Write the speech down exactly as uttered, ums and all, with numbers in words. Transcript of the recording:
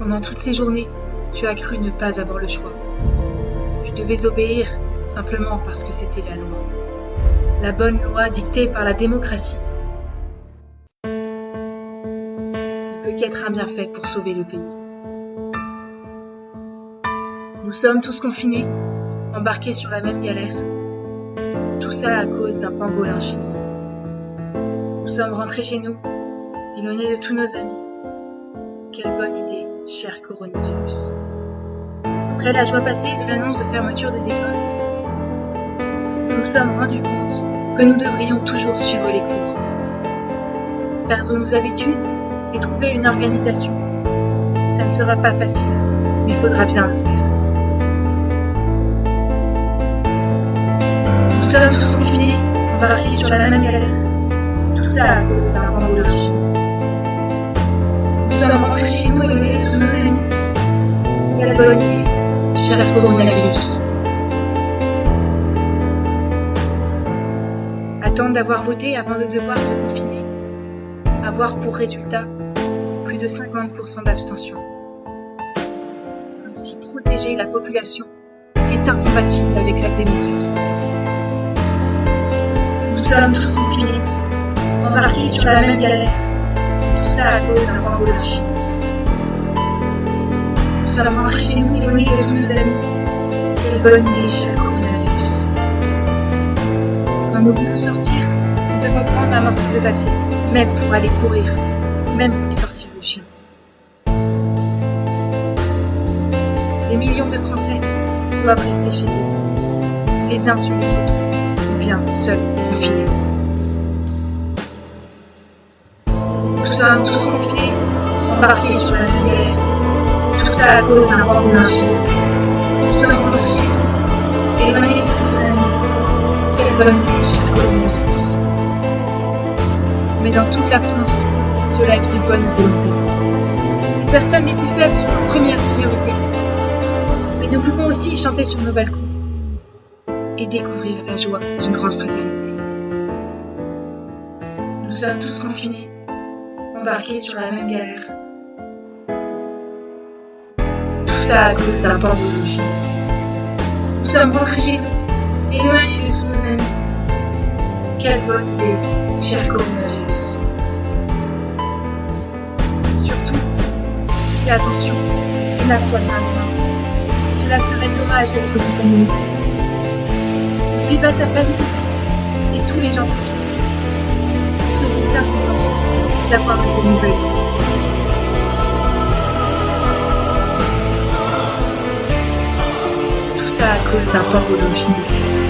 Pendant toutes ces journées, tu as cru ne pas avoir le choix. Tu devais obéir simplement parce que c'était la loi. La bonne loi dictée par la démocratie ne peut qu'être un bienfait pour sauver le pays. Nous sommes tous confinés, embarqués sur la même galère. Tout ça à cause d'un pangolin chinois. Nous sommes rentrés chez nous, éloignés de tous nos amis. Quelle bonne idée, cher coronavirus. Après la joie passée de l'annonce de fermeture des écoles, nous nous sommes rendus compte que nous devrions toujours suivre les cours. Perdre nos habitudes et trouver une organisation. Ça ne sera pas facile, mais il faudra bien le faire. Nous sommes tous confinés, embarqués sur la même galère. Tout ça à cause d'un pangolin chinois. Nous sommes rentrés chez nous éloignés de tous nos amis. Quelle bonne idée, cher coronavirus. Attendre d'avoir voté avant de devoir se confiner. Avoir pour résultat plus de cinquante pour cent d'abstention. Comme si protéger la population était incompatible avec la démocratie. Nous sommes tous confinés, embarqués sur la même galère. Tout ça à cause d'un pangolin chinois. Nous sommes rentrés chez nous éloignés de tous nos amis. Quelle bonne idée, cher coronavirus. Quand nous voulons sortir, nous devons prendre un morceau de papier, même pour aller courir, même pour sortir le chien. Des millions de Français doivent rester chez eux, les uns sur les autres, ou bien seuls, confinés. Nous sommes tous confinés, embarqués sur la même galère. Tout ça à cause d'un pangolin chinois. Nous sommes rentrés chez nous, éloignés de tous nos amis. Quelle bonne idée, cher coronavirus. Mais dans toute la France se lèvent de bonnes volontés. Les personnes les plus faibles sont en première priorité. Mais nous pouvons aussi chanter sur nos balcons et découvrir la joie d'une grande fraternité. Nous sommes tous confinés, embarqués sur la même galère. Tout ça à cause d'un pangolin chinois. Nous sommes rentrés chez nous, éloignés de tous nos amis. Quelle bonne idée, cher coronavirus. Surtout, fais attention et lave-toi bien les mains. Cela serait dommage d'être contaminé. N'oublie pas ta famille et tous les gens qui souffrent. Ils seront bien contents d'avoir de tes nouvelles. Tout ça à cause d'un pangolin chinois.